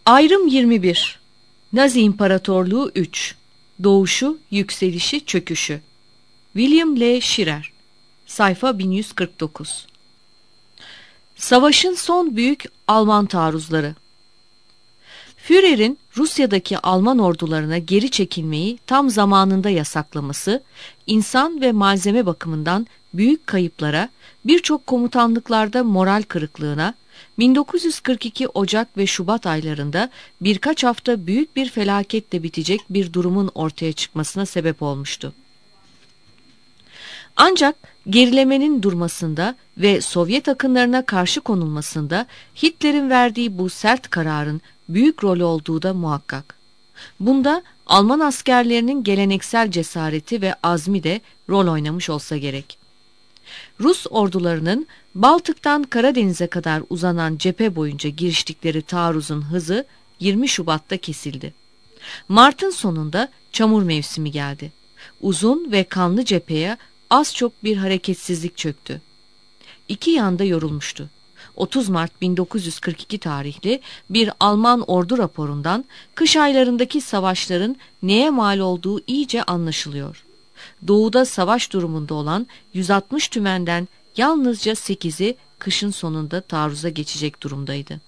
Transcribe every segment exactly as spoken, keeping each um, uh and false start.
Ayrım yirmi bir. Nazi İmparatorluğu üç. Doğuşu, yükselişi, çöküşü. William L. Shirer. Sayfa bin yüz kırk dokuz. Savaşın son büyük Alman taarruzları. Führer'in Rusya'daki Alman ordularına geri çekilmeyi tam zamanında yasaklaması, insan ve malzeme bakımından büyük kayıplara, birçok komutanlıklarda moral kırıklığına, bin dokuz yüz kırk iki Ocak ve Şubat aylarında birkaç hafta büyük bir felaketle bitecek bir durumun ortaya çıkmasına sebep olmuştu. Ancak gerilemenin durmasında ve Sovyet akınlarına karşı konulmasında Hitler'in verdiği bu sert kararın büyük rol olduğu da muhakkak. Bunda Alman askerlerinin geleneksel cesareti ve azmi de rol oynamış olsa gerek. Rus ordularının Baltık'tan Karadeniz'e kadar uzanan cephe boyunca giriştikleri taarruzun hızı yirmi Şubat'ta kesildi. Mart'ın sonunda çamur mevsimi geldi. Uzun ve kanlı cepheye az çok bir hareketsizlik çöktü. İki yanda yorulmuştu. otuz Mart bin dokuz yüz kırk iki tarihli bir Alman ordu raporundan kış aylarındaki savaşların neye mal olduğu iyice anlaşılıyor. Doğuda savaş durumunda olan yüz altmış tümenden yalnızca sekizi kışın sonunda taarruza geçecek durumdaydı.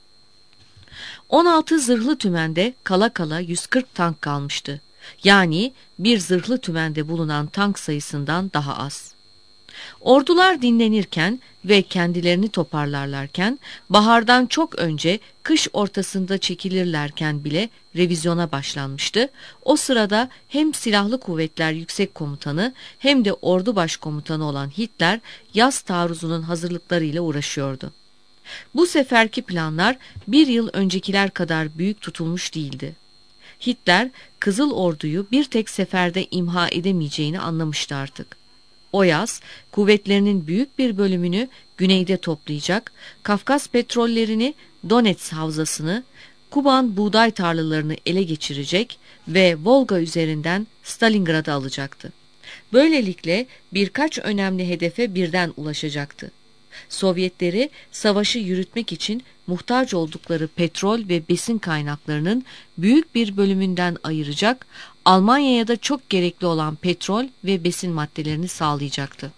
on altı zırhlı tümende kala kala yüz kırk tank kalmıştı. Yani bir zırhlı tümende bulunan tank sayısından daha az. Ordular dinlenirken ve kendilerini toparlarlarken, bahardan çok önce kış ortasında çekilirlerken bile revizyona başlanmıştı. O sırada hem Silahlı Kuvvetler Yüksek Komutanı hem de Ordu Başkomutanı olan Hitler yaz taarruzunun hazırlıklarıyla uğraşıyordu. Bu seferki planlar bir yıl öncekiler kadar büyük tutulmuş değildi. Hitler, Kızıl Ordu'yu bir tek seferde imha edemeyeceğini anlamıştı artık. O yaz, kuvvetlerinin büyük bir bölümünü güneyde toplayacak, Kafkas petrollerini, Donets havzasını, Kuban buğday tarlalarını ele geçirecek ve Volga üzerinden Stalingrad'ı alacaktı. Böylelikle birkaç önemli hedefe birden ulaşacaktı. Sovyetleri savaşı yürütmek için muhtaç oldukları petrol ve besin kaynaklarının büyük bir bölümünden ayıracak, Almanya'ya da çok gerekli olan petrol ve besin maddelerini sağlayacaktı.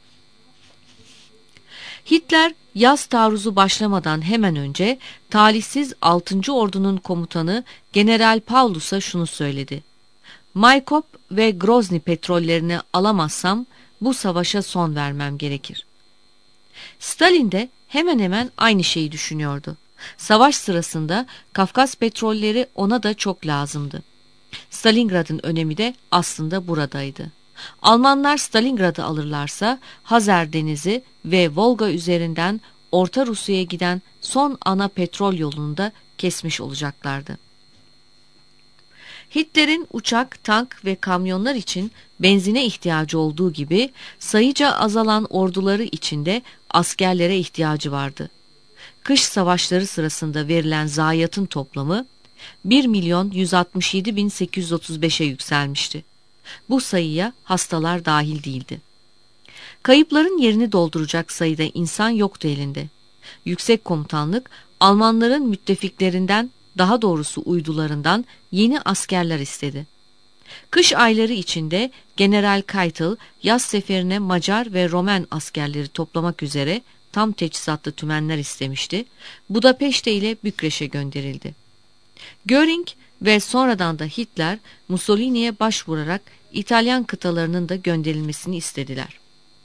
Hitler yaz taarruzu başlamadan hemen önce talihsiz altıncı Ordu'nun komutanı General Paulus'a şunu söyledi: "Maykop ve Grozny petrollerini alamazsam bu savaşa son vermem gerekir." Stalin de hemen hemen aynı şeyi düşünüyordu. Savaş sırasında Kafkas petrolleri ona da çok lazımdı. Stalingrad'ın önemi de aslında buradaydı. Almanlar Stalingrad'ı alırlarsa Hazar Denizi ve Volga üzerinden Orta Rusya'ya giden son ana petrol yolunu da kesmiş olacaklardı. Hitler'in uçak, tank ve kamyonlar için benzine ihtiyacı olduğu gibi sayıca azalan orduları içinde askerlere ihtiyacı vardı. Kış savaşları sırasında verilen zayiatın toplamı bir milyon yüz altmış yedi bin sekiz yüz otuz beşe yükselmişti. Bu sayıya hastalar dahil değildi. Kayıpların yerini dolduracak sayıda insan yoktu elinde. Yüksek komutanlık Almanların müttefiklerinden, daha doğrusu uydularından yeni askerler istedi. Kış ayları içinde General Keitel yaz seferine Macar ve Romen askerleri toplamak üzere tam teçhizatlı tümenler istemişti. Budapeşte ile Bükreş'e gönderildi. Göring ve sonradan da Hitler Mussolini'ye başvurarak İtalyan kıtalarının da gönderilmesini istediler.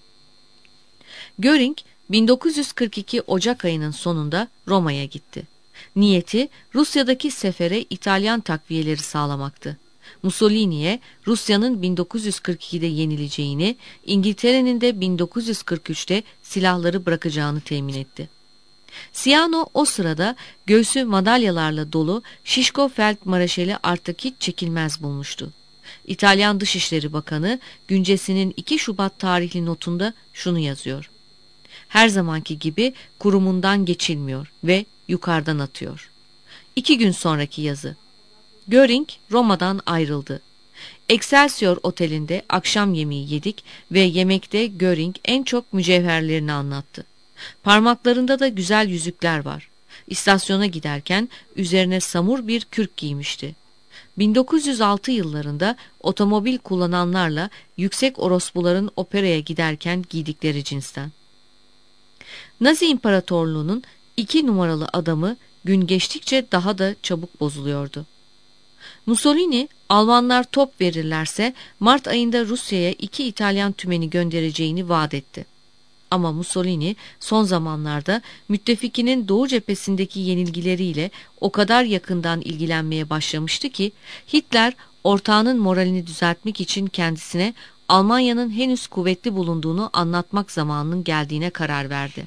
Göring bin dokuz yüz kırk iki Ocak ayının sonunda Roma'ya gitti. Niyeti Rusya'daki sefere İtalyan takviyeleri sağlamaktı. Mussolini'ye Rusya'nın bin dokuz yüz kırk ikide yenileceğini, İngiltere'nin de bin dokuz yüz kırk üçte silahları bırakacağını temin etti. Ciano o sırada göğsü madalyalarla dolu Şişko Feldmareşal'i artık hiç çekilmez bulmuştu. İtalyan Dışişleri Bakanı güncesinin iki Şubat tarihli notunda şunu yazıyor: "Her zamanki gibi kurumundan geçilmiyor ve yukarıdan atıyor." İki gün sonraki yazı: Göring Roma'dan ayrıldı. Excelsior Oteli'nde akşam yemeği yedik ve yemekte Göring en çok mücevherlerini anlattı. Parmaklarında da güzel yüzükler var. İstasyona giderken üzerine samur bir kürk giymişti. bin dokuz yüz altı yıllarında otomobil kullananlarla yüksek orospuların operaya giderken giydikleri cinsten. Nazi İmparatorluğu'nun iki numaralı adamı gün geçtikçe daha da çabuk bozuluyordu. Mussolini, Almanlar top verirlerse Mart ayında Rusya'ya iki İtalyan tümeni göndereceğini vaat etti. Ama Mussolini son zamanlarda müttefikinin Doğu cephesindeki yenilgileriyle o kadar yakından ilgilenmeye başlamıştı ki Hitler ortağının moralini düzeltmek için kendisine Almanya'nın henüz kuvvetli bulunduğunu anlatmak zamanının geldiğine karar verdi.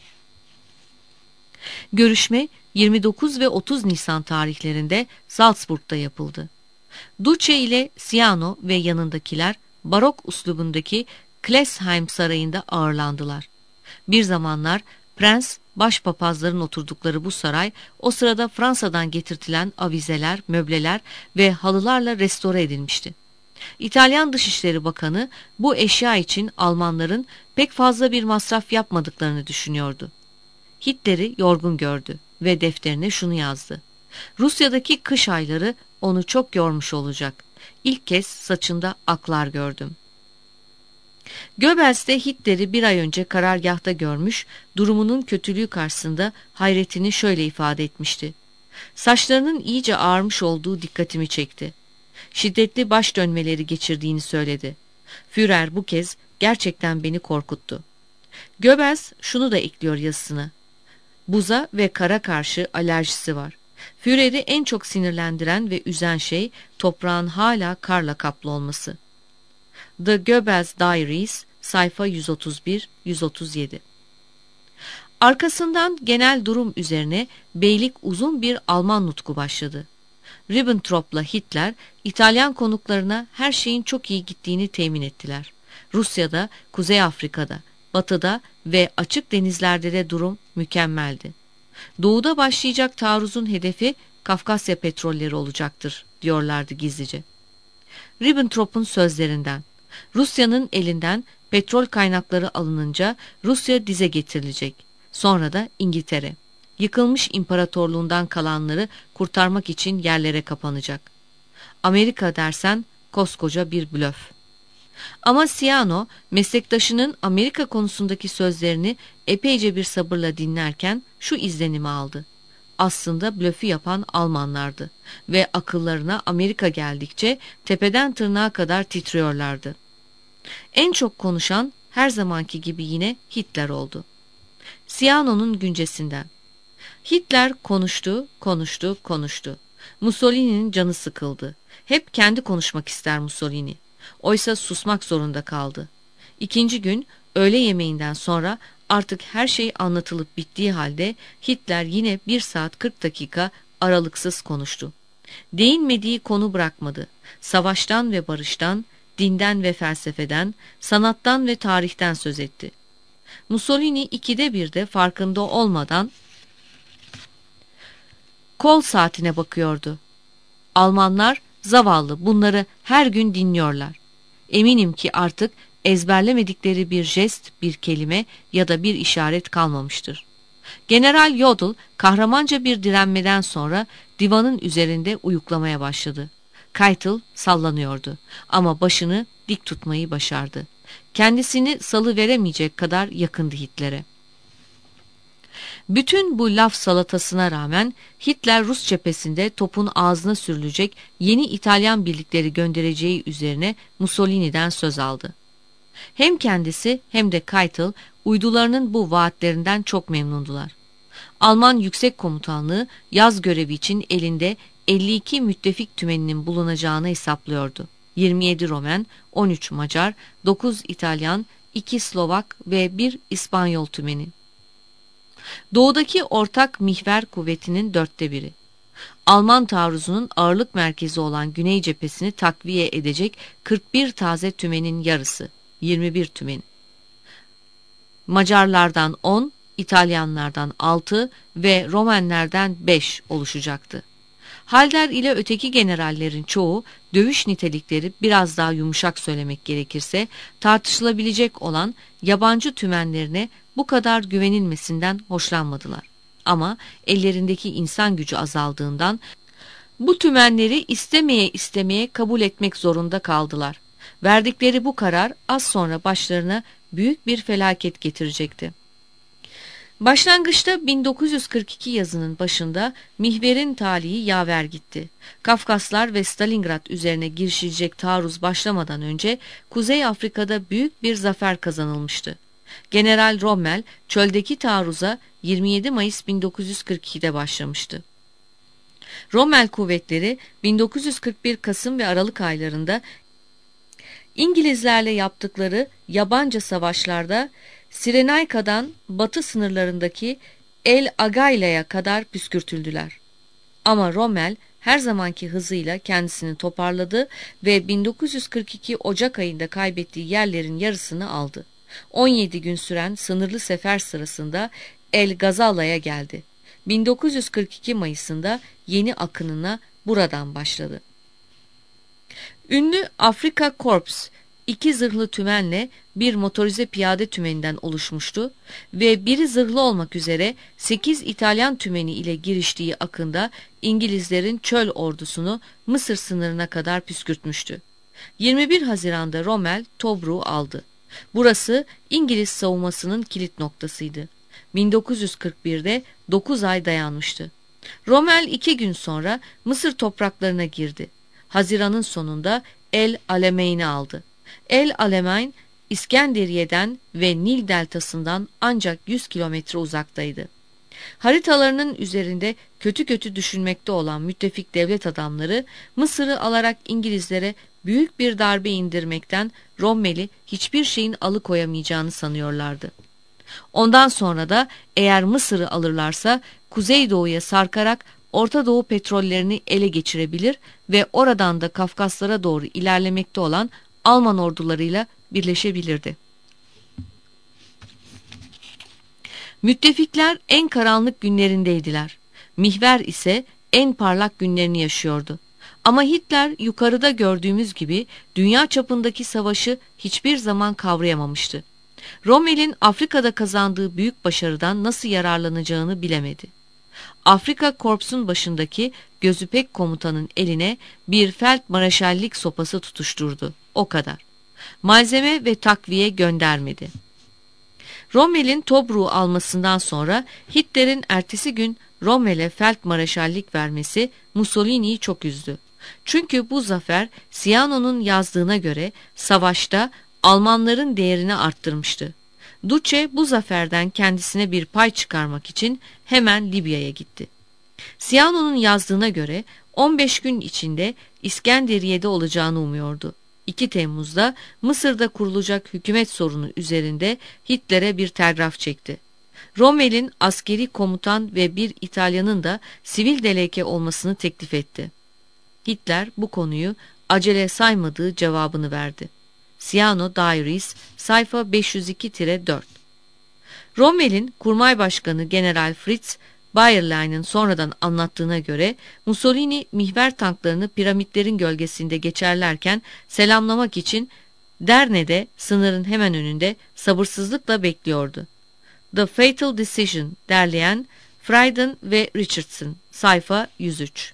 Görüşme yirmi dokuz ve otuz Nisan tarihlerinde Salzburg'da yapıldı. Duce ile Ciano ve yanındakiler barok uslubundaki Klesheim sarayında ağırlandılar. Bir zamanlar prens, başpapazların oturdukları bu saray o sırada Fransa'dan getirtilen avizeler, möbleler ve halılarla restore edilmişti. İtalyan Dışişleri Bakanı bu eşya için Almanların pek fazla bir masraf yapmadıklarını düşünüyordu. Hitler'i yorgun gördü ve defterine şunu yazdı: Rusya'daki kış ayları onu çok yormuş olacak. İlk kez saçında aklar gördüm. Goebbels de Hitler'i bir ay önce karargahta görmüş, durumunun kötülüğü karşısında hayretini şöyle ifade etmişti: Saçlarının iyice ağarmış olduğu dikkatimi çekti. Şiddetli baş dönmeleri geçirdiğini söyledi. Führer bu kez gerçekten beni korkuttu. Goebbels şunu da ekliyor yazısına: Buza ve kara karşı alerjisi var. Führer'i en çok sinirlendiren ve üzen şey toprağın hala karla kaplı olması. The Goebbels Diaries, sayfa yüz otuz bir yüz otuz yedi. Arkasından genel durum üzerine beylik uzun bir Alman nutku başladı. Ribbentrop'la Hitler, İtalyan konuklarına her şeyin çok iyi gittiğini temin ettiler. Rusya'da, Kuzey Afrika'da, Batı'da ve açık denizlerde de durum mükemmeldi. Doğuda başlayacak taarruzun hedefi Kafkasya petrolleri olacaktır, diyorlardı gizlice. Ribbentrop'un sözlerinden: Rusya'nın elinden petrol kaynakları alınınca Rusya dize getirilecek. Sonra da İngiltere. Yıkılmış imparatorluğundan kalanları kurtarmak için yerlere kapanacak. Amerika dersen koskoca bir blöf. Ama Ciano, meslektaşının Amerika konusundaki sözlerini epeyce bir sabırla dinlerken şu izlenimi aldı: Aslında blöfü yapan Almanlardı ve akıllarına Amerika geldikçe tepeden tırnağa kadar titriyorlardı. En çok konuşan her zamanki gibi yine Hitler oldu. Ciano'nun güncesinden: Hitler konuştu, konuştu, konuştu. Mussolini'nin canı sıkıldı. Hep kendi konuşmak ister Mussolini. Oysa susmak zorunda kaldı. İkinci gün öğle yemeğinden sonra artık her şey anlatılıp bittiği halde Hitler yine bir saat kırk dakika aralıksız konuştu. Değinmediği konu bırakmadı. Savaştan ve barıştan, dinden ve felsefeden, sanattan ve tarihten söz etti. Mussolini ikide bir de farkında olmadan kol saatine bakıyordu. Almanlar zavallı bunları her gün dinliyorlar. Eminim ki artık ezberlemedikleri bir jest, bir kelime ya da bir işaret kalmamıştır. General Jodl kahramanca bir direnmeden sonra divanın üzerinde uyuklamaya başladı. Keitel sallanıyordu ama başını dik tutmayı başardı. Kendisini salıveremeyecek kadar yakındı Hitler'e. Bütün bu laf salatasına rağmen Hitler Rus cephesinde topun ağzına sürülecek yeni İtalyan birlikleri göndereceği üzerine Mussolini'den söz aldı. Hem kendisi hem de Keitel uydularının bu vaatlerinden çok memnundular. Alman Yüksek Komutanlığı yaz görevi için elinde elli iki müttefik tümeninin bulunacağını hesaplıyordu. yirmi yedi Romen, on üç Macar, dokuz İtalyan, iki Slovak ve bir İspanyol tümeni. Doğudaki ortak mihver kuvvetinin dörtte biri. Alman taarruzunun ağırlık merkezi olan Güney cephesini takviye edecek kırk bir taze tümenin yarısı, yirmi bir tümen. Macarlardan on, İtalyanlardan altı ve Romenlerden beş oluşacaktı. Halder ile öteki generallerin çoğu dövüş nitelikleri biraz daha yumuşak söylemek gerekirse tartışılabilecek olan yabancı tümenlerine bu kadar güvenilmesinden hoşlanmadılar. Ama ellerindeki insan gücü azaldığından bu tümenleri istemeye istemeye kabul etmek zorunda kaldılar. Verdikleri bu karar az sonra başlarına büyük bir felaket getirecekti. Başlangıçta bin dokuz yüz kırk iki yazının başında mihverin talihi yaver gitti. Kafkaslar ve Stalingrad üzerine girişilecek taarruz başlamadan önce Kuzey Afrika'da büyük bir zafer kazanılmıştı. General Rommel çöldeki taarruza yirmi yedi Mayıs bin dokuz yüz kırk iki'de başlamıştı. Rommel kuvvetleri bin dokuz yüz kırk bir Kasım ve Aralık aylarında İngilizlerle yaptıkları yabanca savaşlarda Sirenaika'dan batı sınırlarındaki El Agaila'ya kadar püskürtüldüler. Ama Rommel her zamanki hızıyla kendisini toparladı ve bin dokuz yüz kırk iki Ocak ayında kaybettiği yerlerin yarısını aldı. on yedi gün süren sınırlı sefer sırasında El Gazala'ya geldi. bin dokuz yüz kırk iki Mayıs'ında yeni akınına buradan başladı. Ünlü Afrika Korps iki zırhlı tümenle bir motorize piyade tümeninden oluşmuştu ve biri zırhlı olmak üzere sekiz İtalyan tümeni ile giriştiği akında İngilizlerin çöl ordusunu Mısır sınırına kadar püskürtmüştü. yirmi bir Haziran'da Rommel Tobruk'u aldı. Burası İngiliz savunmasının kilit noktasıydı. bin dokuz yüz kırk bir'de dokuz ay dayanmıştı. Rommel iki gün sonra Mısır topraklarına girdi. Haziran'ın sonunda El Alameyn'i aldı. El Alameyn, İskenderiye'den ve Nil deltasından ancak yüz kilometre uzaktaydı. Haritalarının üzerinde kötü kötü düşünmekte olan müttefik devlet adamları Mısır'ı alarak İngilizlere büyük bir darbe indirmekten Rommel'i hiçbir şeyin alıkoyamayacağını sanıyorlardı. Ondan sonra da eğer Mısır'ı alırlarsa Kuzeydoğu'ya sarkarak Orta Doğu petrollerini ele geçirebilir ve oradan da Kafkaslara doğru ilerlemekte olan Alman ordularıyla birleşebilirdi. Müttefikler en karanlık günlerindeydiler. Mihver ise en parlak günlerini yaşıyordu. Ama Hitler yukarıda gördüğümüz gibi dünya çapındaki savaşı hiçbir zaman kavrayamamıştı. Rommel'in Afrika'da kazandığı büyük başarıdan nasıl yararlanacağını bilemedi. Afrika Korps'un başındaki gözü pek komutanın eline bir feldmareşallik sopası tutuşturdu. O kadar. Malzeme ve takviye göndermedi. Rommel'in Tobruk'u almasından sonra Hitler'in ertesi gün Rommel'e feldmareşallik vermesi Mussolini'yi çok üzdü. Çünkü bu zafer Ciano'nun yazdığına göre savaşta Almanların değerini arttırmıştı. Duce bu zaferden kendisine bir pay çıkarmak için hemen Libya'ya gitti. Ciano'nun yazdığına göre on beş gün içinde İskenderiye'de olacağını umuyordu. iki Temmuz'da Mısır'da kurulacak hükümet sorunu üzerinde Hitler'e bir telgraf çekti. Rommel'in askeri komutan ve bir İtalyanın da sivil delege olmasını teklif etti. Hitler bu konuyu acele saymadığı cevabını verdi. Ciano Diaries, sayfa beş yüz iki dört. Rommel'in Kurmay Başkanı General Fritz Bayerlein'in sonradan anlattığına göre Mussolini mihver tanklarını piramitlerin gölgesinde geçerlerken selamlamak için Derne'de sınırın hemen önünde sabırsızlıkla bekliyordu. The Fatal Decision derleyen Frieden ve Richardson, sayfa yüz üç.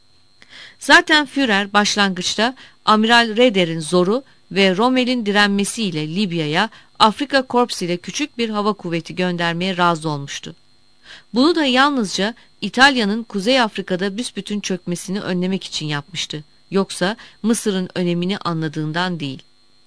Zaten Führer başlangıçta Amiral Raeder'in zoru ve Rommel'in direnmesiyle Libya'ya Afrika Korps ile küçük bir hava kuvveti göndermeye razı olmuştu. Bunu da yalnızca İtalya'nın Kuzey Afrika'da büsbütün çökmesini önlemek için yapmıştı. Yoksa Mısır'ın önemini anladığından değil.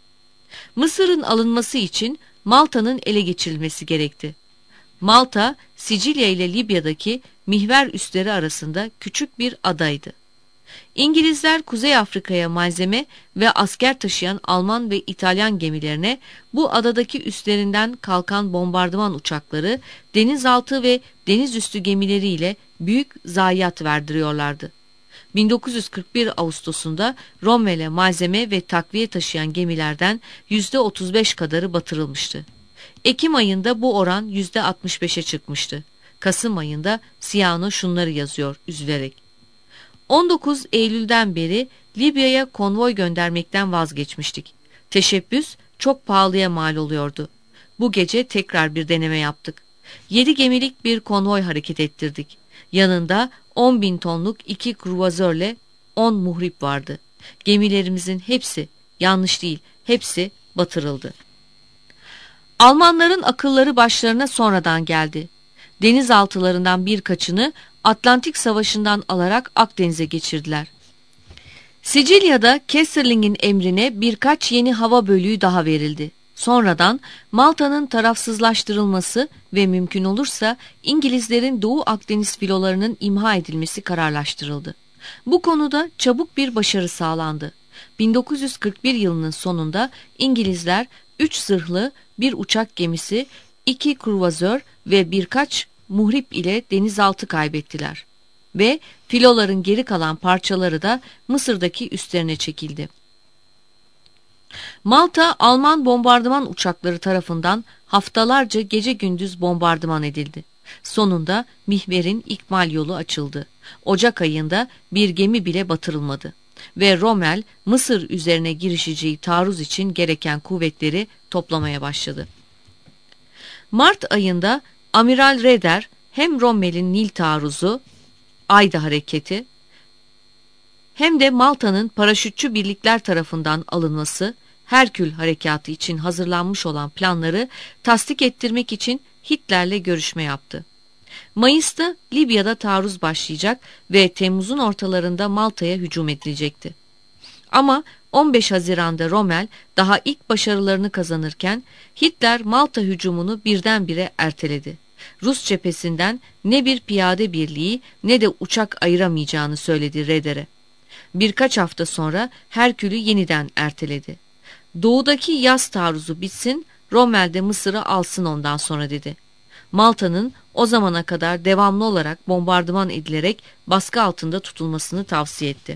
Mısır'ın alınması için Malta'nın ele geçirilmesi gerekti. Malta, Sicilya ile Libya'daki mihver üsleri arasında küçük bir adaydı. İngilizler Kuzey Afrika'ya malzeme ve asker taşıyan Alman ve İtalyan gemilerine bu adadaki üslerinden kalkan bombardıman uçakları, denizaltı ve denizüstü gemileriyle büyük zayiat verdiriyorlardı. bin dokuz yüz kırk bir Ağustos'unda Rommel'e malzeme ve takviye taşıyan gemilerden yüzde otuz beş kadarı batırılmıştı. Ekim ayında bu oran yüzde altmış beşe çıkmıştı. Kasım ayında Ciano şunları yazıyor üzülerek. on dokuz Eylül'den beri Libya'ya konvoy göndermekten vazgeçmiştik. Teşebbüs çok pahalıya mal oluyordu. Bu gece tekrar bir deneme yaptık. Yedi gemilik bir konvoy hareket ettirdik. Yanında on bin tonluk iki kruvazörle on muhrip vardı. Gemilerimizin hepsi, yanlış değil, hepsi batırıldı. Almanların akılları başlarına sonradan geldi. Denizaltılarından birkaçını Atlantik Savaşı'ndan alarak Akdeniz'e geçirdiler. Sicilya'da Kesselring'in emrine birkaç yeni hava bölüğü daha verildi. Sonradan Malta'nın tarafsızlaştırılması ve mümkün olursa İngilizlerin Doğu Akdeniz filolarının imha edilmesi kararlaştırıldı. Bu konuda çabuk bir başarı sağlandı. bin dokuz yüz kırk bir yılının sonunda İngilizler üç zırhlı, bir uçak gemisi, iki kruvazör ve birkaç muhrip ile denizaltı kaybettiler. Ve filoların geri kalan parçaları da Mısır'daki üslerine çekildi. Malta, Alman bombardıman uçakları tarafından haftalarca gece gündüz bombardıman edildi. Sonunda Mihver'in ikmal yolu açıldı. Ocak ayında bir gemi bile batırılmadı. Ve Rommel, Mısır üzerine girişeceği taarruz için gereken kuvvetleri toplamaya başladı. Mart ayında Amiral Raeder hem Rommel'in Nil taarruzu, Ayda hareketi, hem de Malta'nın paraşütçü birlikler tarafından alınması, Herkül harekatı için hazırlanmış olan planları tasdik ettirmek için Hitler'le görüşme yaptı. Mayıs'ta Libya'da taarruz başlayacak ve Temmuz'un ortalarında Malta'ya hücum edilecekti. Ama on beş Haziran'da Rommel daha ilk başarılarını kazanırken Hitler Malta hücumunu birdenbire erteledi. Rus cephesinden ne bir piyade birliği ne de uçak ayıramayacağını söyledi Raeder'e. Birkaç hafta sonra Herkül'ü yeniden erteledi. Doğudaki yaz taarruzu bitsin, Rommel de Mısır'ı alsın ondan sonra dedi. Malta'nın o zamana kadar devamlı olarak bombardıman edilerek baskı altında tutulmasını tavsiye etti.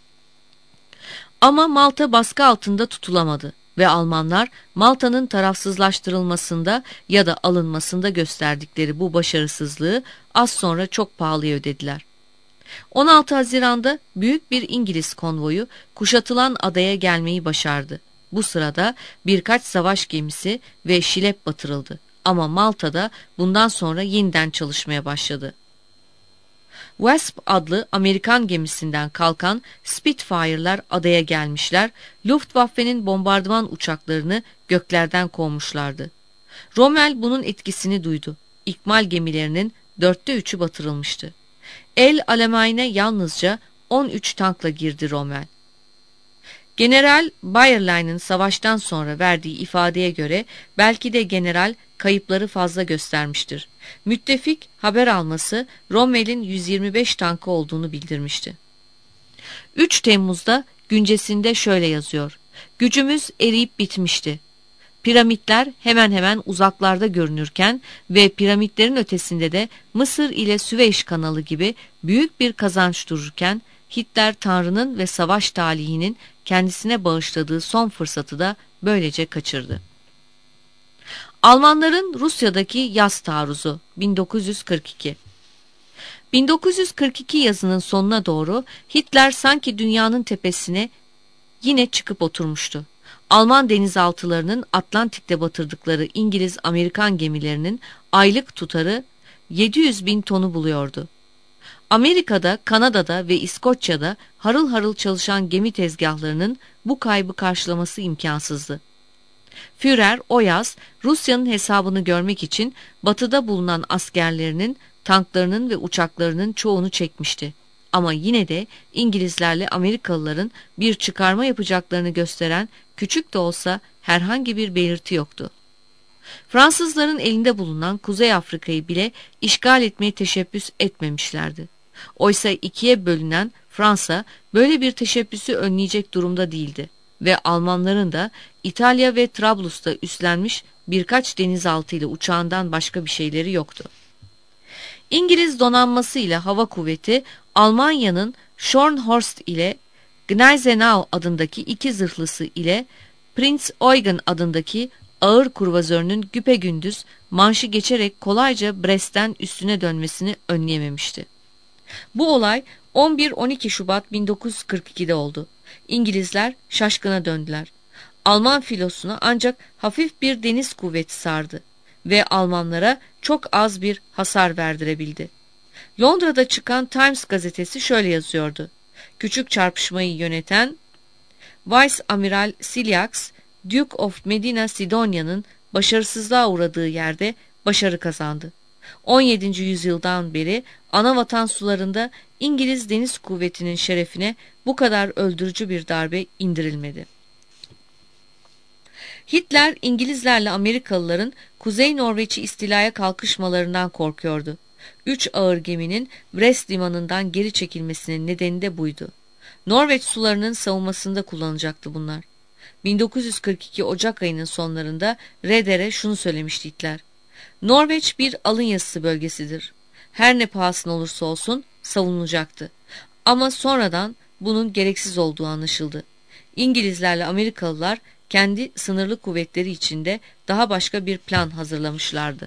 Ama Malta baskı altında tutulamadı ve Almanlar Malta'nın tarafsızlaştırılmasında ya da alınmasında gösterdikleri bu başarısızlığı az sonra çok pahalıya ödediler. on altı Haziran'da büyük bir İngiliz konvoyu kuşatılan adaya gelmeyi başardı. Bu sırada birkaç savaş gemisi ve şilep batırıldı. Ama Malta'da bundan sonra yeniden çalışmaya başladı. Wasp adlı Amerikan gemisinden kalkan Spitfire'lar adaya gelmişler, Luftwaffe'nin bombardıman uçaklarını göklerden kovmuşlardı. Rommel bunun etkisini duydu. İkmal gemilerinin dörtte üçü batırılmıştı. El Alameyn'e yalnızca on üç tankla girdi Rommel. General Bayerlein'in savaştan sonra verdiği ifadeye göre belki de general kayıpları fazla göstermiştir. Müttefik haber alması Rommel'in yüz yirmi beş tankı olduğunu bildirmişti. üç Temmuz'da güncesinde şöyle yazıyor: "Gücümüz eriyip bitmişti. Piramitler hemen hemen uzaklarda görünürken ve piramitlerin ötesinde de Mısır ile Süveyş kanalı gibi büyük bir kazanç dururken Hitler Tanrı'nın ve savaş talihinin kendisine bağışladığı son fırsatı da böylece kaçırdı." Almanların Rusya'daki yaz taarruzu bin dokuz yüz kırk iki. bin dokuz yüz kırk iki yazının sonuna doğru Hitler sanki dünyanın tepesine yine çıkıp oturmuştu. Alman denizaltılarının Atlantik'te batırdıkları İngiliz-Amerikan gemilerinin aylık tutarı yedi yüz bin tonu buluyordu. Amerika'da, Kanada'da ve İskoçya'da harıl harıl çalışan gemi tezgahlarının bu kaybı karşılaması imkansızdı. Führer o yaz Rusya'nın hesabını görmek için batıda bulunan askerlerinin, tanklarının ve uçaklarının çoğunu çekmişti. Ama yine de İngilizlerle Amerikalıların bir çıkarma yapacaklarını gösteren küçük de olsa herhangi bir belirti yoktu. Fransızların elinde bulunan Kuzey Afrika'yı bile işgal etmeye teşebbüs etmemişlerdi. Oysa ikiye bölünen Fransa böyle bir teşebbüsü önleyecek durumda değildi ve Almanların da İtalya ve Trablus'ta üstlenmiş birkaç denizaltı ile uçağından başka bir şeyleri yoktu. İngiliz donanması ile hava kuvveti Almanya'nın Scharnhorst ile Gneisenau adındaki iki zırhlısı ile Prinz Eugen adındaki ağır kruvazörünün güpegündüz Manş'ı geçerek kolayca Brest'ten üstüne dönmesini önleyememişti. Bu olay on bir on iki Şubat bin dokuz yüz kırk iki'de oldu. İngilizler şaşkına döndüler. Alman filosuna ancak hafif bir deniz kuvveti sardı ve Almanlara çok az bir hasar verdirebildi. Londra'da çıkan Times gazetesi şöyle yazıyordu: Küçük çarpışmayı yöneten Vice Amiral Silyax, Duke of Medina Sidonia'nın başarısızlığa uğradığı yerde başarı kazandı. on yedinci yüzyıldan beri anavatan sularında İngiliz Deniz Kuvveti'nin şerefine bu kadar öldürücü bir darbe indirilmedi. Hitler, İngilizlerle Amerikalıların Kuzey Norveç'i istilaya kalkışmalarından korkuyordu. Üç ağır geminin Brest limanından geri çekilmesinin nedeni de buydu. Norveç sularının savunmasında kullanacaktı bunlar. bin dokuz yüz kırk iki Ocak ayının sonlarında Reder'e şunu söylemişti Hitler: Norveç bir alın yazısı bölgesidir. Her ne pahasına olursa olsun savunulacaktı. Ama sonradan bunun gereksiz olduğu anlaşıldı. İngilizlerle Amerikalılar kendi sınırlı kuvvetleri içinde daha başka bir plan hazırlamışlardı.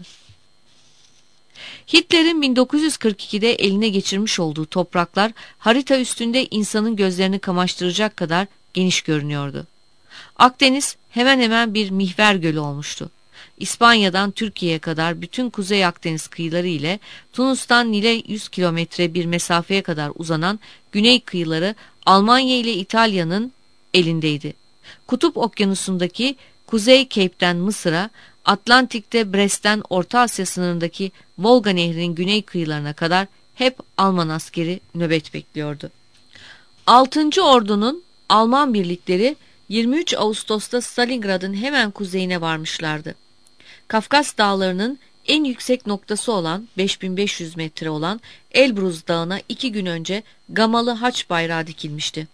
Hitler'in bin dokuz yüz kırk ikide eline geçirmiş olduğu topraklar harita üstünde insanın gözlerini kamaştıracak kadar geniş görünüyordu. Akdeniz hemen hemen bir mihver gölü olmuştu. İspanya'dan Türkiye'ye kadar bütün Kuzey Akdeniz kıyıları ile Tunus'tan Nil'e yüz kilometre bir mesafeye kadar uzanan güney kıyıları Almanya ile İtalya'nın elindeydi. Kutup Okyanusu'ndaki Kuzey Cape'den Mısır'a, Atlantik'te Brest'ten Orta Asya sınırındaki Volga Nehri'nin güney kıyılarına kadar hep Alman askeri nöbet bekliyordu. altıncı Ordu'nun Alman birlikleri yirmi üç Ağustos'ta Stalingrad'ın hemen kuzeyine varmışlardı. Kafkas Dağları'nın en yüksek noktası olan beş bin beş yüz metre olan Elbruz Dağı'na iki gün önce gamalı haç bayrağı dikilmişti.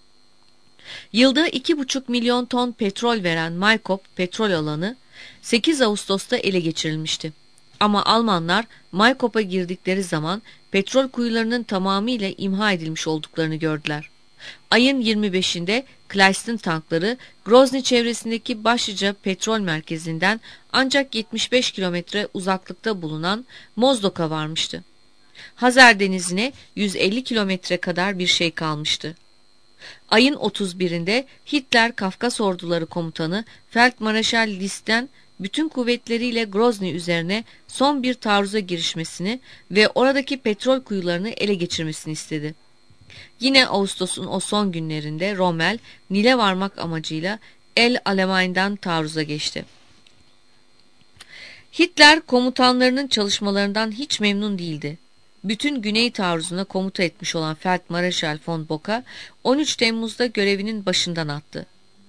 Yılda iki buçuk milyon ton petrol veren Maykop petrol alanı sekiz Ağustos'ta ele geçirilmişti. Ama Almanlar Maykop'a girdikleri zaman petrol kuyularının tamamıyla imha edilmiş olduklarını gördüler. Ayın yirmi beşinde Kleist'in tankları Grozny çevresindeki başlıca petrol merkezinden ancak yetmiş beş kilometre uzaklıkta bulunan Mozdok'a varmıştı. Hazar Denizi'ne yüz elli kilometre kadar bir şey kalmıştı. Ayın otuz birinde Hitler Kafkas Orduları Komutanı Feldmarşal List'ten bütün kuvvetleriyle Grozny üzerine son bir taarruza girişmesini ve oradaki petrol kuyularını ele geçirmesini istedi. Yine Ağustos'un o son günlerinde Rommel, Nil'e varmak amacıyla El Alameyn'den taarruza geçti. Hitler komutanlarının çalışmalarından hiç memnun değildi. Bütün Güney taarruzuna komuta etmiş olan Feldmarşal von Bock'a on üç Temmuz'da görevinin başından attı.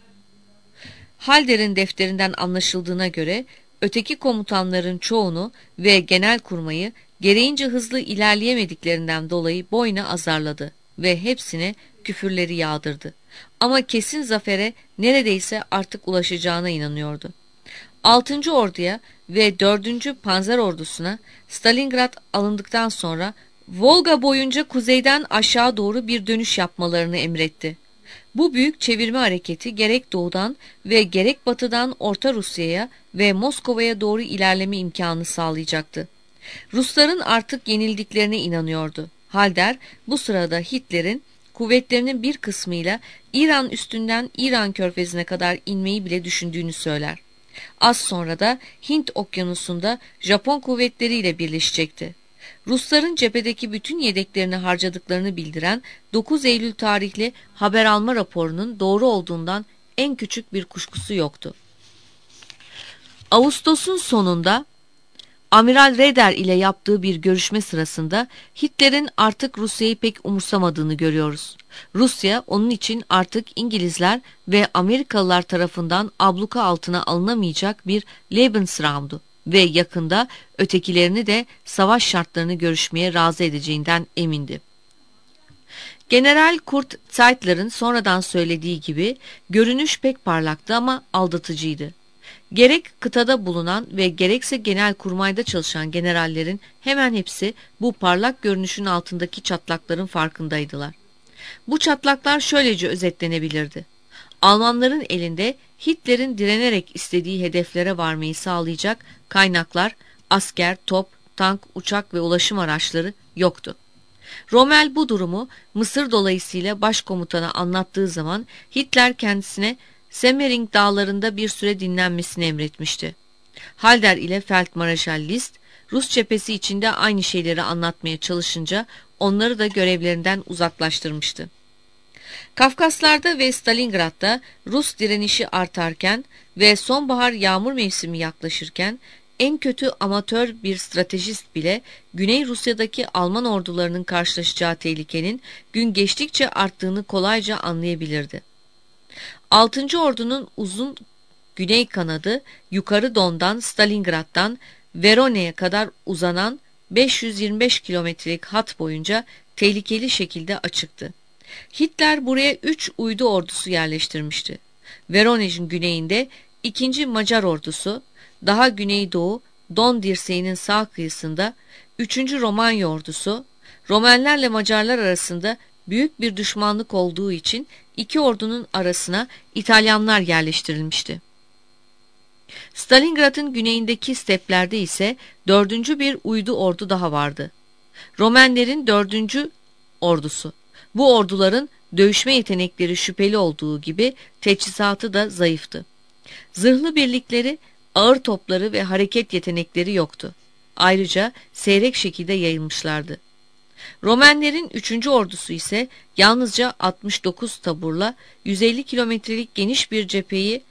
Halder'in defterinden anlaşıldığına göre öteki komutanların çoğunu ve genelkurmayı gereğince hızlı ilerleyemediklerinden dolayı boyuna azarladı ve hepsine küfürleri yağdırdı. Ama kesin zafere neredeyse artık ulaşacağına inanıyordu. altıncı Ordu'ya ve dördüncü Panzer Ordusu'na Stalingrad alındıktan sonra Volga boyunca kuzeyden aşağı doğru bir dönüş yapmalarını emretti. Bu büyük çevirme hareketi gerek doğudan ve gerek batıdan Orta Rusya'ya ve Moskova'ya doğru ilerleme imkanı sağlayacaktı. Rusların artık yenildiklerine inanıyordu. Halder bu sırada Hitler'in kuvvetlerinin bir kısmıyla İran üstünden İran körfezine kadar inmeyi bile düşündüğünü söyler. Az sonra da Hint okyanusunda Japon kuvvetleriyle birleşecekti. Rusların cephedeki bütün yedeklerini harcadıklarını bildiren dokuz Eylül tarihli haber alma raporunun doğru olduğundan en küçük bir kuşkusu yoktu. Ağustos'un sonunda Amiral Raeder ile yaptığı bir görüşme sırasında Hitler'in artık Rusya'yı pek umursamadığını görüyoruz. Rusya onun için artık İngilizler ve Amerikalılar tarafından abluka altına alınamayacak bir Lebensraum'du ve yakında ötekilerini de savaş şartlarını görüşmeye razı edeceğinden emindi. General Kurt Zeitler'ın sonradan söylediği gibi görünüş pek parlaktı ama aldatıcıydı. Gerek kıtada bulunan ve gerekse genelkurmayda çalışan generallerin hemen hepsi bu parlak görünüşün altındaki çatlakların farkındaydılar. Bu çatlaklar şöylece özetlenebilirdi. Almanların elinde Hitler'in direnerek istediği hedeflere varmayı sağlayacak kaynaklar, asker, top, tank, uçak ve ulaşım araçları yoktu. Rommel bu durumu Mısır dolayısıyla başkomutana anlattığı zaman Hitler kendisine Semmering dağlarında bir süre dinlenmesini emretmişti. Halder ile Feldmarşal List, Rus cephesi içinde aynı şeyleri anlatmaya çalışınca onları da görevlerinden uzaklaştırmıştı. Kafkaslar'da ve Stalingrad'da Rus direnişi artarken ve sonbahar yağmur mevsimi yaklaşırken en kötü amatör bir stratejist bile Güney Rusya'daki Alman ordularının karşılaşacağı tehlikenin gün geçtikçe arttığını kolayca anlayabilirdi. altıncı Ordu'nun uzun güney kanadı yukarı Don'dan Stalingrad'dan Verona'ya kadar uzanan beş yüz yirmi beş kilometrelik hat boyunca tehlikeli şekilde açıktı. Hitler buraya üç uydu ordusu yerleştirmişti. Verona'nın güneyinde ikinci Macar ordusu, daha güneydoğu Don dirseğinin sağ kıyısında üçüncü Romanya ordusu, Romenlerle Macarlar arasında büyük bir düşmanlık olduğu için iki ordunun arasına İtalyanlar yerleştirilmişti. Stalingrad'ın güneyindeki steplerde ise dördüncü bir uydu ordu daha vardı. Romenlerin dördüncü ordusu. Bu orduların dövüşme yetenekleri şüpheli olduğu gibi teçhizatı da zayıftı. Zırhlı birlikleri, ağır topları ve hareket yetenekleri yoktu. Ayrıca seyrek şekilde yayılmışlardı. Romenlerin üçüncü ordusu ise yalnızca altmış dokuz taburla yüz elli kilometrelik geniş bir cepheyi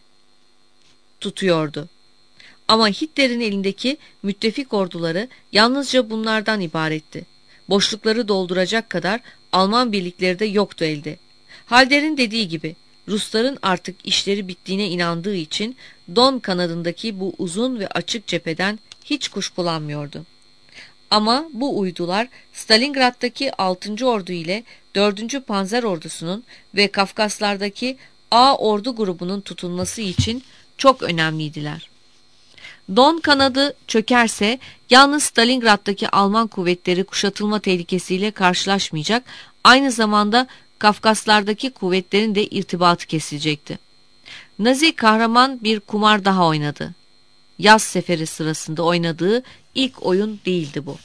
tutuyordu. Ama Hitler'in elindeki müttefik orduları yalnızca bunlardan ibaretti. Boşlukları dolduracak kadar Alman birlikleri de yoktu elde. Halder'in dediği gibi Rusların artık işleri bittiğine inandığı için Don kanadındaki bu uzun ve açık cepheden hiç kuşkulanmıyordu. Ama bu uydular Stalingrad'daki altıncı Ordu ile dördüncü Panzer Ordusu'nun ve Kafkaslar'daki A ordu grubunun tutulması için çok önemliydiler. Don kanadı çökerse yalnız Stalingrad'daki Alman kuvvetleri kuşatılma tehlikesiyle karşılaşmayacak, aynı zamanda Kafkaslardaki kuvvetlerin de irtibatı kesilecekti. Nazi kahraman bir kumar daha oynadı. Yaz seferi sırasında oynadığı ilk oyun değildi bu.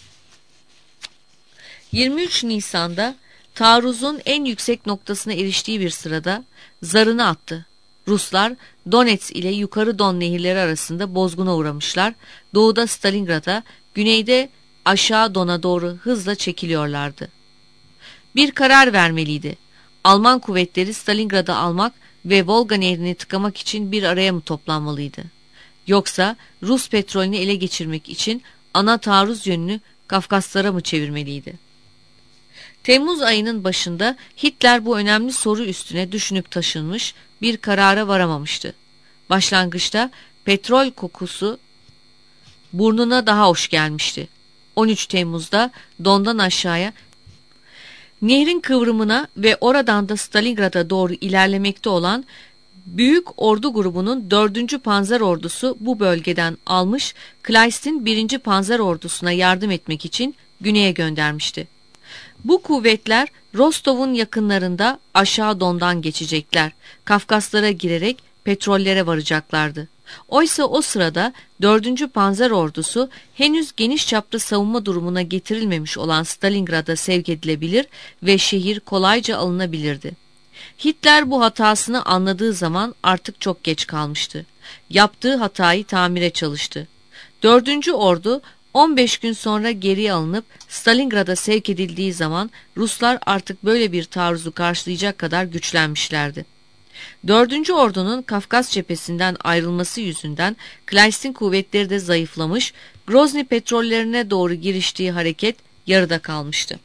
yirmi üç Nisan'da taarruzun en yüksek noktasına eriştiği bir sırada zarını attı. Ruslar Donetsk ile yukarı Don nehirleri arasında bozguna uğramışlar, doğuda Stalingrad'a, güneyde aşağı Don'a doğru hızla çekiliyorlardı. Bir karar vermeliydi. Alman kuvvetleri Stalingrad'ı almak ve Volga nehrini tıkamak için bir araya mı toplanmalıydı? Yoksa Rus petrolünü ele geçirmek için ana taarruz yönünü Kafkaslara mı çevirmeliydi? Temmuz ayının başında Hitler bu önemli soru üstüne düşünüp taşınmış, bir karara varamamıştı. Başlangıçta petrol kokusu burnuna daha hoş gelmişti. on üç Temmuz'da Don'dan aşağıya, nehrin kıvrımına ve oradan da Stalingrad'a doğru ilerlemekte olan büyük ordu grubunun dördüncü Panzer Ordusu bu bölgeden almış, Kleist'in birinci Panzer Ordusu'na yardım etmek için güneye göndermişti. Bu kuvvetler Rostov'un yakınlarında aşağı Don'dan geçecekler, Kafkaslara girerek petrollere varacaklardı. Oysa o sırada dördüncü Panzer Ordusu henüz geniş çaplı savunma durumuna getirilmemiş olan Stalingrad'a sevk edilebilir ve şehir kolayca alınabilirdi. Hitler bu hatasını anladığı zaman artık çok geç kalmıştı. Yaptığı hatayı tamire çalıştı. dördüncü Ordu on beş gün sonra geriye alınıp Stalingrad'a sevk edildiği zaman Ruslar artık böyle bir taarruzu karşılayacak kadar güçlenmişlerdi. dördüncü Ordu'nun Kafkas cephesinden ayrılması yüzünden Kleist'in kuvvetleri de zayıflamış, Grozny petrollerine doğru giriştiği hareket yarıda kalmıştı.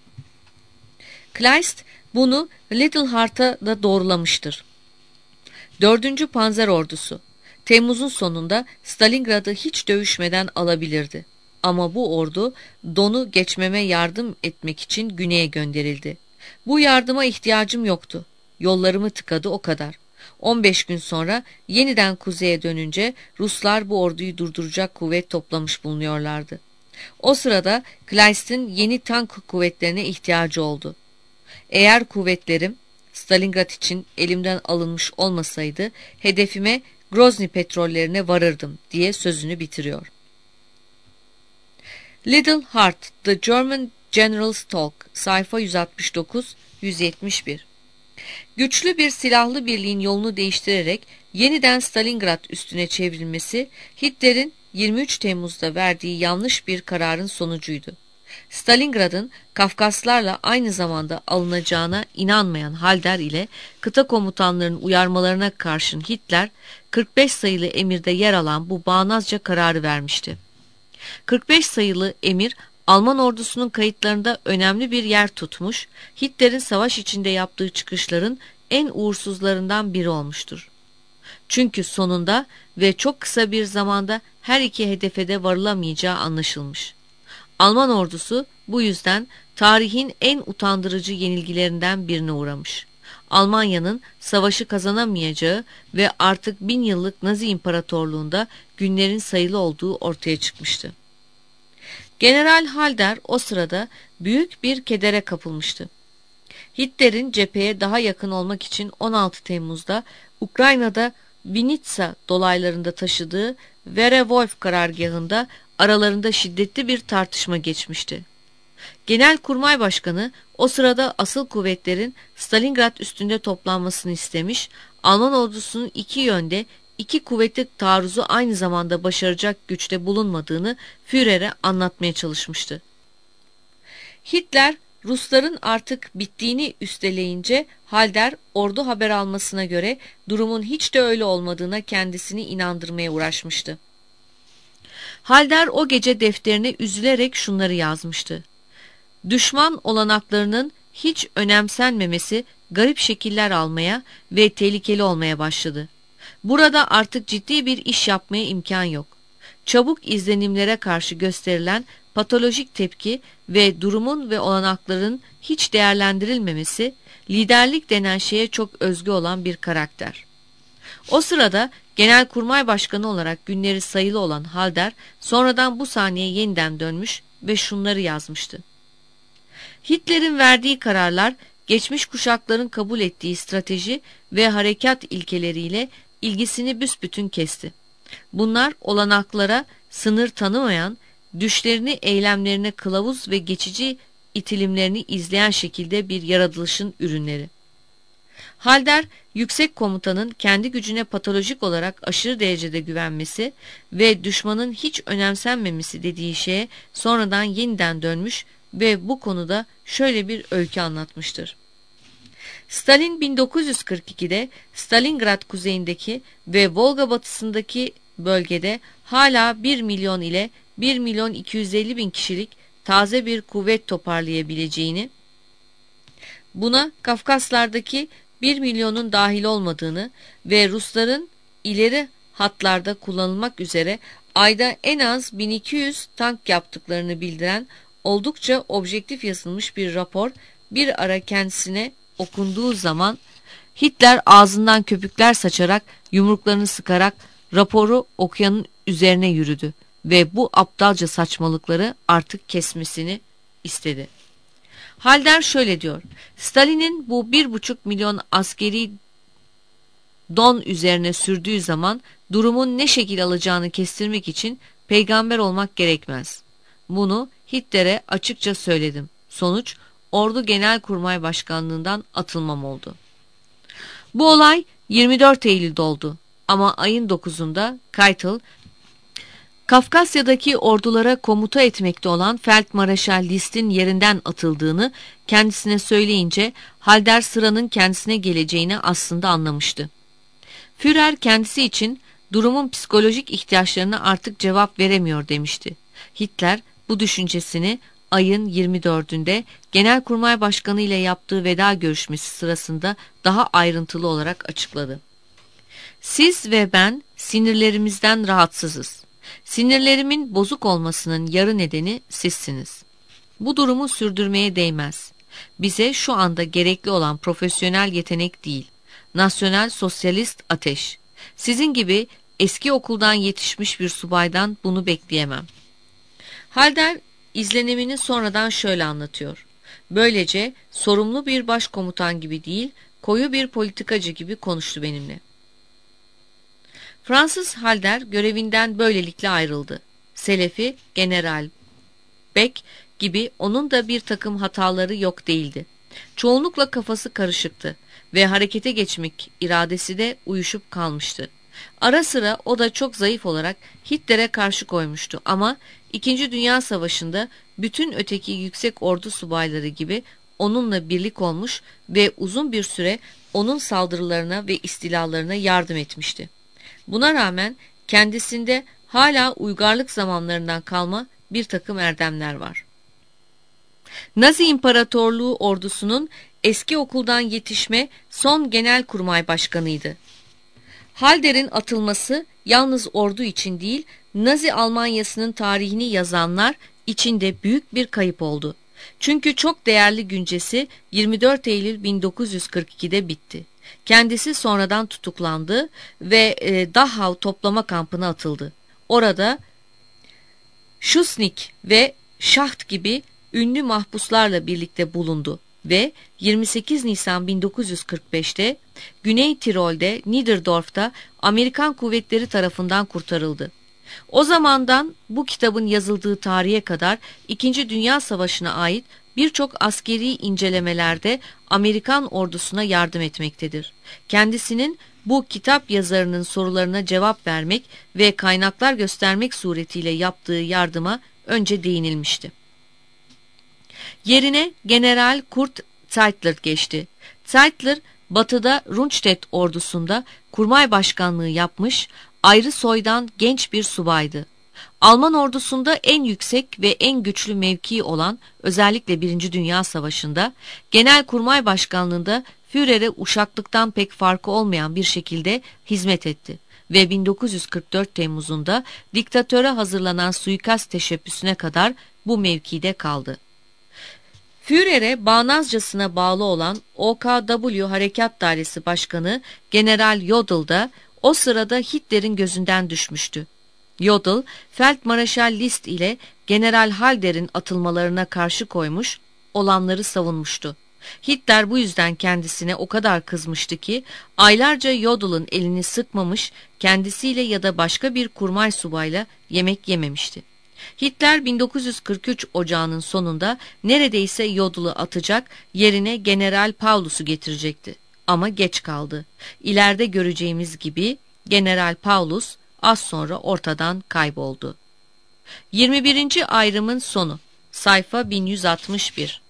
Kleist bunu Little Heart'a da doğrulamıştır. dördüncü Panzer Ordusu Temmuz'un sonunda Stalingrad'ı hiç dövüşmeden alabilirdi. Ama bu ordu Don'u geçmeme yardım etmek için güneye gönderildi. Bu yardıma ihtiyacım yoktu. Yollarımı tıkadı, o kadar. on beş gün sonra yeniden kuzeye dönünce Ruslar bu orduyu durduracak kuvvet toplamış bulunuyorlardı. O sırada Kleist'in yeni tank kuvvetlerine ihtiyacı oldu. Eğer kuvvetlerim Stalingrad için elimden alınmış olmasaydı hedefime Grozny petrollerine varırdım diye sözünü bitiriyor. Little Heart, The German General's Talk, sayfa yüz altmış dokuz yüz yetmiş bir. Güçlü bir silahlı birliğin yolunu değiştirerek yeniden Stalingrad üstüne çevrilmesi, Hitler'in yirmi üç Temmuz'da verdiği yanlış bir kararın sonucuydu. Stalingrad'ın Kafkaslarla aynı zamanda alınacağına inanmayan Halder ile kıta komutanlarının uyarmalarına karşın Hitler, kırk beş sayılı emirde yer alan bu bağnazca kararı vermişti. kırk beş sayılı emir, Alman ordusunun kayıtlarında önemli bir yer tutmuş, Hitler'in savaş içinde yaptığı çıkışların en uğursuzlarından biri olmuştur. Çünkü sonunda ve çok kısa bir zamanda her iki hedefe de varılamayacağı anlaşılmış. Alman ordusu bu yüzden tarihin en utandırıcı yenilgilerinden birine uğramış. Almanya'nın savaşı kazanamayacağı ve artık bin yıllık Nazi İmparatorluğunda günlerin sayılı olduğu ortaya çıkmıştı. General Halder o sırada büyük bir kedere kapılmıştı. Hitler'in cepheye daha yakın olmak için on altı Temmuz'da Ukrayna'da Vinitsa dolaylarında taşıdığı Werewolf karargahında aralarında şiddetli bir tartışma geçmişti. Genelkurmay Başkanı o sırada asıl kuvvetlerin Stalingrad üstünde toplanmasını istemiş, Alman ordusunun iki yönde iki kuvvetli taarruzu aynı zamanda başaracak güçte bulunmadığını Führer'e anlatmaya çalışmıştı. Hitler, Rusların artık bittiğini üsteleyince Halder ordu haber almasına göre durumun hiç de öyle olmadığına kendisini inandırmaya uğraşmıştı. Halder o gece defterine üzülerek şunları yazmıştı. Düşman olanaklarının hiç önemsenmemesi garip şekiller almaya ve tehlikeli olmaya başladı. Burada artık ciddi bir iş yapmaya imkan yok. Çabuk izlenimlere karşı gösterilen patolojik tepki ve durumun ve olanakların hiç değerlendirilmemesi, liderlik denen şeye çok özgü olan bir karakter. O sırada Genelkurmay Başkanı olarak günleri sayılı olan Halder, sonradan bu sahneye yeniden dönmüş ve şunları yazmıştı. Hitler'in verdiği kararlar, geçmiş kuşakların kabul ettiği strateji ve harekat ilkeleriyle ilgisini büsbütün kesti. Bunlar olanaklara sınır tanımayan, düşlerini eylemlerine kılavuz ve geçici itilimlerini izleyen şekilde bir yaratılışın ürünleri. Halder, yüksek komutanın kendi gücüne patolojik olarak aşırı derecede güvenmesi ve düşmanın hiç önemsenmemesi dediği şeye sonradan yeniden dönmüş ve bu konuda şöyle bir öykü anlatmıştır. Stalin bin dokuz yüz kırk ikide Stalingrad kuzeyindeki ve Volga batısındaki bölgede hala bir milyon ile bir milyon iki yüz elli bin kişilik taze bir kuvvet toparlayabileceğini, buna Kafkaslardaki bir milyonun dahil olmadığını ve Rusların ileri hatlarda kullanılmak üzere ayda en az bin iki yüz tank yaptıklarını bildiren oldukça objektif yazılmış bir rapor bir ara kendisine okunduğu zaman Hitler ağzından köpükler saçarak yumruklarını sıkarak raporu okuyanın üzerine yürüdü ve bu aptalca saçmalıkları artık kesmesini istedi. Halder şöyle diyor: Stalin'in bu bir buçuk milyon askeri don üzerine sürdüğü zaman durumun ne şekil alacağını kestirmek için peygamber olmak gerekmez. Bunu Hitler'e açıkça söyledim. Sonuç, Ordu Genelkurmay Başkanlığından atılmam oldu. Bu olay yirmi dört Eylül'de oldu ama ayın dokuzunda Keitel, Kafkasya'daki ordulara komuta etmekte olan Feldmarşal List'in yerinden atıldığını kendisine söyleyince Halder sıranın kendisine geleceğini aslında anlamıştı. Führer kendisi için durumun psikolojik ihtiyaçlarına artık cevap veremiyor demişti. Hitler bu düşüncesini ayın yirmi dördünde Genelkurmay Başkanı ile yaptığı veda görüşmesi sırasında daha ayrıntılı olarak açıkladı. Siz ve ben sinirlerimizden rahatsızız. Sinirlerimin bozuk olmasının yarı nedeni sizsiniz. Bu durumu sürdürmeye değmez. Bize şu anda gerekli olan profesyonel yetenek değil, nasyonal sosyalist ateş. Sizin gibi eski okuldan yetişmiş bir subaydan bunu bekleyemem. Halder izlenimini sonradan şöyle anlatıyor. Böylece sorumlu bir başkomutan gibi değil, koyu bir politikacı gibi konuştu benimle. Fransız Halder görevinden böylelikle ayrıldı. Selefi, General Beck gibi onun da bir takım hataları yok değildi. Çoğunlukla kafası karışıktı ve harekete geçmek iradesi de uyuşup kalmıştı. Ara sıra o da çok zayıf olarak Hitler'e karşı koymuştu ama İkinci Dünya Savaşı'nda bütün öteki yüksek ordu subayları gibi onunla birlik olmuş ve uzun bir süre onun saldırılarına ve istilalarına yardım etmişti. Buna rağmen kendisinde hala uygarlık zamanlarından kalma bir takım erdemler var. Nazi İmparatorluğu ordusunun eski okuldan yetişme son genelkurmay başkanıydı. Halder'in atılması yalnız ordu için değil, Nazi Almanyası'nın tarihini yazanlar için de büyük bir kayıp oldu. Çünkü çok değerli güncesi yirmi dört Eylül bin dokuz yüz kırk iki'de bitti. Kendisi sonradan tutuklandı ve e, Dachau toplama kampına atıldı. Orada Schuschnigg ve Schacht gibi ünlü mahpuslarla birlikte bulundu ve yirmi sekiz Nisan bin dokuz yüz kırk beş'te Güney Tirol'de Niederdorf'ta Amerikan kuvvetleri tarafından kurtarıldı. O zamandan bu kitabın yazıldığı tarihe kadar İkinci Dünya Savaşı'na ait birçok askeri incelemelerde Amerikan ordusuna yardım etmektedir. Kendisinin bu kitap yazarının sorularına cevap vermek ve kaynaklar göstermek suretiyle yaptığı yardıma önce değinilmişti. Yerine General Kurt Zeitler geçti. Zeitler, batıda Rundstedt ordusunda kurmay başkanlığı yapmış, ayrı soydan genç bir subaydı. Alman ordusunda en yüksek ve en güçlü mevkii olan, özellikle Birinci Dünya Savaşı'nda, Genelkurmay Başkanlığı'nda Führer'e uşaklıktan pek farkı olmayan bir şekilde hizmet etti ve bin dokuz yüz kırk dört Temmuz'unda diktatöre hazırlanan suikast teşebbüsüne kadar bu mevkide kaldı. Führer'e bağnazcasına bağlı olan O K W Harekat Dairesi Başkanı General Jodl da o sırada Hitler'in gözünden düşmüştü. Jodl, Feldmarschall List ile General Halder'in atılmalarına karşı koymuş, olanları savunmuştu. Hitler bu yüzden kendisine o kadar kızmıştı ki aylarca Jodl'ın elini sıkmamış, kendisiyle ya da başka bir kurmay subayla yemek yememişti. Hitler bin dokuz yüz kırk üç Ocağı'nın sonunda neredeyse Jodl'u atacak, yerine General Paulus'u getirecekti. Ama geç kaldı. İleride göreceğimiz gibi General Paulus az sonra ortadan kayboldu. yirmi birinci ayrımın sonu. Sayfa bin yüz altmış bir.